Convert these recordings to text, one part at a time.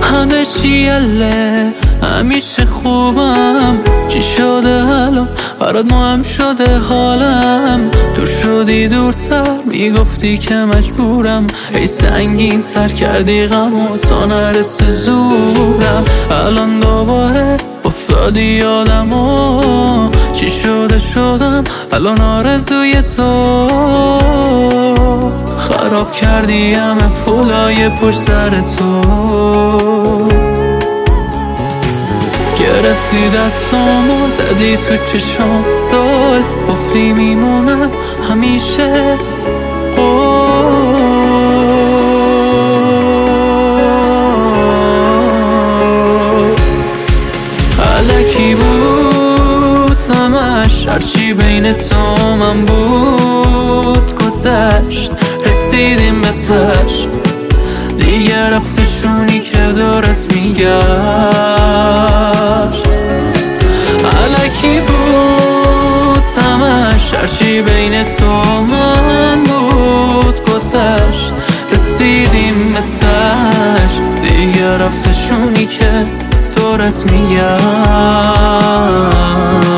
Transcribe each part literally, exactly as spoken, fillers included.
همه چی یله، همیشه خوبم. چی شده الان برات مهم شده حالم؟ تو شدی دورتر، میگفتی که مجبورم. ای سنگین تر کردی غمو تا نرسه زورم. الان دوباره افتادی یادمو، چی شده شدم الان آرزوی تو. خراب کردی همه پولای پشت سر تو. گرفتی دستامو زدی تو چشام زل، گفتی میمونم همیشه علکی بود همش، هرچی بین تو من بود گذشت. رسیدیم به تش، دیگه رفتشونی که دورت میگشت. علکی بود همش، هرچی بین تو من بود گذشت. رسیدیم به تش، دیگه رفتشونی که دورت میگشت.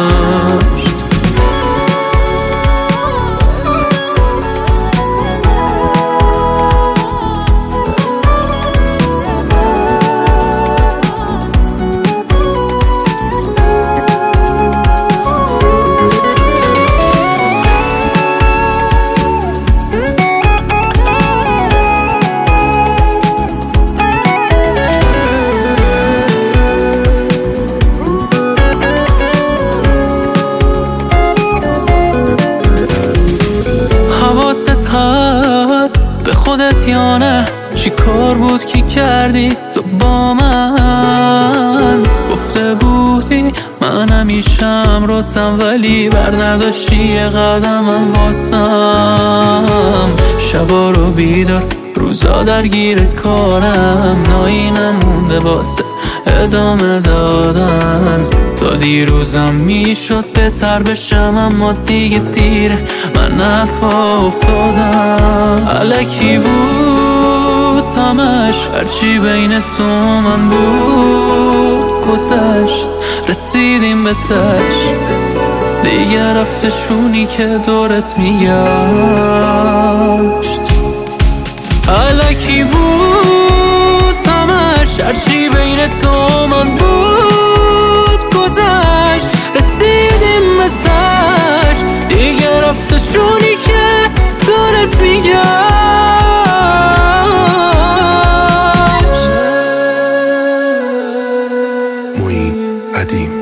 به خودت یا نه؟ چی کار بود که کردی تو با من؟ گفته بودی من همیشه امروتم، ولی بر نداشتی یه قدمم واسم. شبا رو بیدار، روزا درگیر کارم، نایی نمونده واسه ادامه دادن. تا دیروزم میشد بهتر بشم، اما دیگه دیره، من نپا افتادم. علکی بود همش، هرچی بین تو من بود گذشت. رسیدیم به تش، دیگه رفتشونی که دورت میگشت. علکی بود همش، هرچی بین تو من بود گذشت. رسیدیم به تش، دیگه رفتشونی که دورت میگشت. معین قدیم.